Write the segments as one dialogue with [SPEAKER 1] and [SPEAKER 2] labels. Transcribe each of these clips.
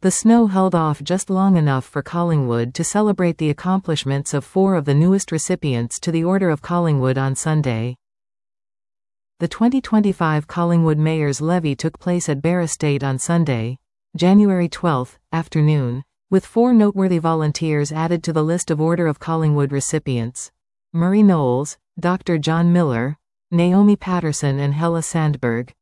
[SPEAKER 1] The snow held off just long enough for Collingwood to celebrate the accomplishments of 4 of the newest recipients to the Order of Collingwood on Sunday. The 2025 Collingwood Mayor's Levee took place at Bear Estate on Sunday, January 12, afternoon, with 4 noteworthy volunteers added to the list of Order of Collingwood recipients: Murray Knowles, Dr. John Miller, Naomi Patterson and Hella Sandberg.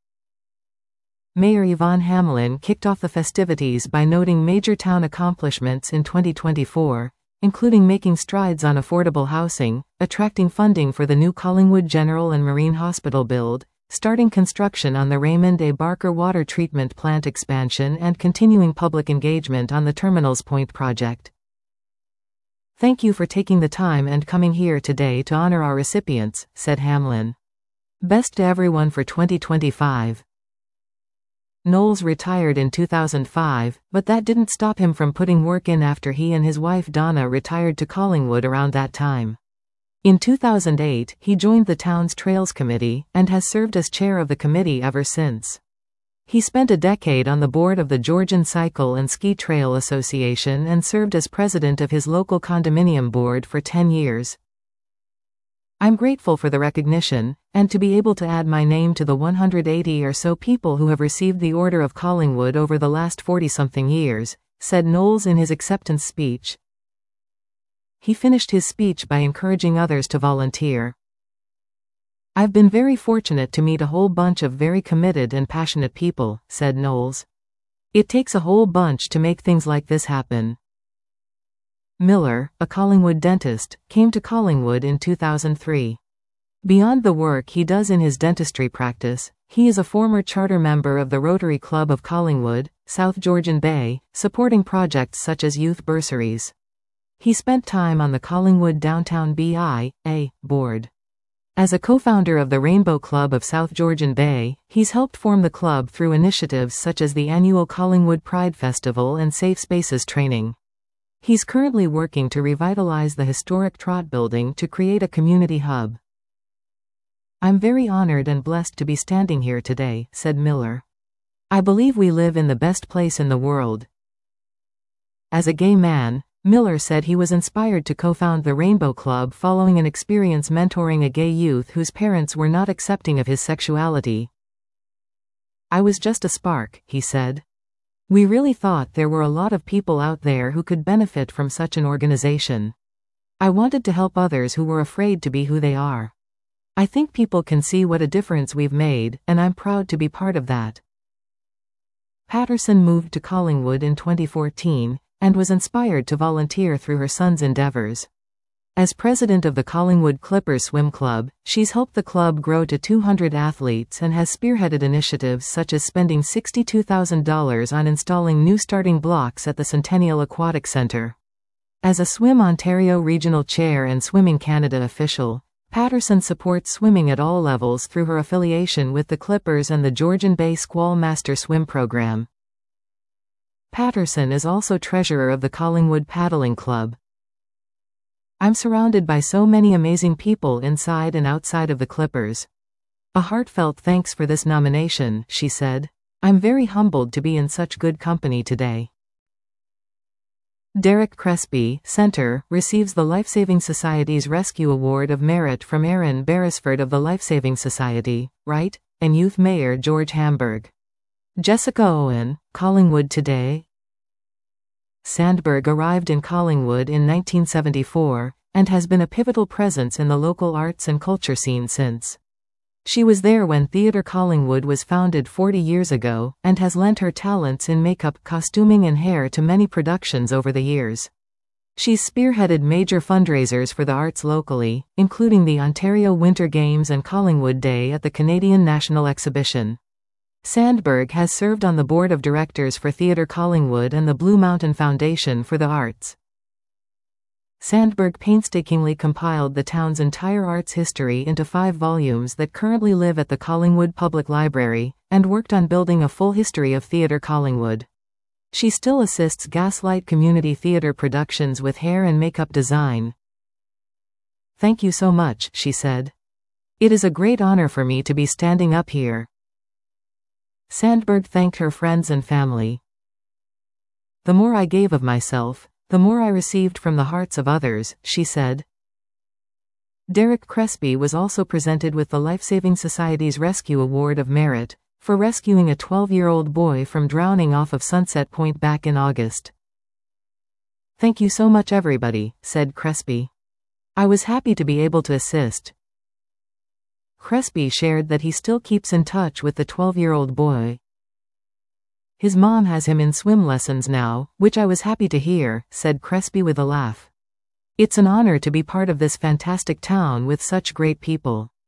[SPEAKER 1] Mayor Yvonne Hamlin kicked off the festivities by noting major town accomplishments in 2024, including making strides on affordable housing, attracting funding for the new Collingwood General and Marine Hospital build, starting construction on the Raymond A. Barker water treatment plant expansion and continuing public engagement on the Terminals Point project. "Thank you for taking the time and coming here today to honor our recipients," said Hamlin. "Best to everyone for 2025. Knowles retired in 2005, but that didn't stop him from putting work in after he and his wife Donna retired to Collingwood around that time. In 2008, he joined the town's Trails Committee, and has served as chair of the committee ever since. He spent a decade on the board of the Georgian Cycle and Ski Trail Association and served as president of his local condominium board for 10 years. "I'm grateful for the recognition, and to be able to add my name to the 180 or so people who have received the Order of Collingwood over the last 40-something years," said Knowles in his acceptance speech. He finished his speech by encouraging others to volunteer. "I've been very fortunate to meet a whole bunch of very committed and passionate people," said Knowles. "It takes a whole bunch to make things like this happen." Miller, a Collingwood dentist, came to Collingwood in 2003. Beyond the work he does in his dentistry practice, he is a former charter member of the Rotary Club of Collingwood, South Georgian Bay, supporting projects such as youth bursaries. He spent time on the Collingwood Downtown BIA board. As a co-founder of the Rainbow Club of South Georgian Bay, he's helped form the club through initiatives such as the annual Collingwood Pride Festival and Safe Spaces training. He's currently working to revitalize the historic Trott building to create a community hub. "I'm very honored and blessed to be standing here today," said Miller. "I believe we live in the best place in the world." As a gay man, Miller said he was inspired to co-found the Rainbow Club following an experience mentoring a gay youth whose parents were not accepting of his sexuality. "I was just a spark," he said. "We really thought there were a lot of people out there who could benefit from such an organization. I wanted to help others who were afraid to be who they are. I think people can see what a difference we've made, and I'm proud to be part of that." Patterson moved to Collingwood in 2014, and was inspired to volunteer through her son's endeavors. As president of the Collingwood Clippers Swim Club, she's helped the club grow to 200 athletes and has spearheaded initiatives such as spending $62,000 on installing new starting blocks at the Centennial Aquatic Centre. As a Swim Ontario Regional Chair and Swimming Canada official, Patterson supports swimming at all levels through her affiliation with the Clippers and the Georgian Bay Squall Master Swim Program. Patterson is also treasurer of the Collingwood Paddling Club. "I'm surrounded by so many amazing people inside and outside of the Clippers. A heartfelt thanks for this nomination," she said. "I'm very humbled to be in such good company today." Derek Crespi, Centre, receives the Lifesaving Society's Rescue Award of Merit from Aaron Beresford of the Lifesaving Society, Wright, and Youth Mayor George Hamburg. Jessica Owen, Collingwood Today. Sandberg arrived in Collingwood in 1974, and has been a pivotal presence in the local arts and culture scene since. She was there when Theatre Collingwood was founded 40 years ago, and has lent her talents in makeup, costuming and hair to many productions over the years. She's spearheaded major fundraisers for the arts locally, including the Ontario Winter Games and Collingwood Day at the Canadian National Exhibition. Sandberg has served on the board of directors for Theatre Collingwood and the Blue Mountain Foundation for the Arts. Sandberg painstakingly compiled the town's entire arts history into 5 volumes that currently live at the Collingwood Public Library, and worked on building a full history of Theatre Collingwood. She still assists Gaslight Community Theatre Productions with hair and makeup design. "Thank you so much," she said. "It is a great honor for me to be standing up here." Sandberg thanked her friends and family. The more I gave of myself, the more I received from the hearts of others, she said. Derek Crespi was also presented with the Lifesaving Society's Rescue Award of Merit for rescuing a 12-year-old boy from drowning off of Sunset Point back in August. "Thank you so much everybody," said Crespi. "I was happy to be able to assist." Crespi shared that he still keeps in touch with the 12-year-old boy. "His mom has him in swim lessons now, which I was happy to hear," said Crespi with a laugh. "It's an honor to be part of this fantastic town with such great people."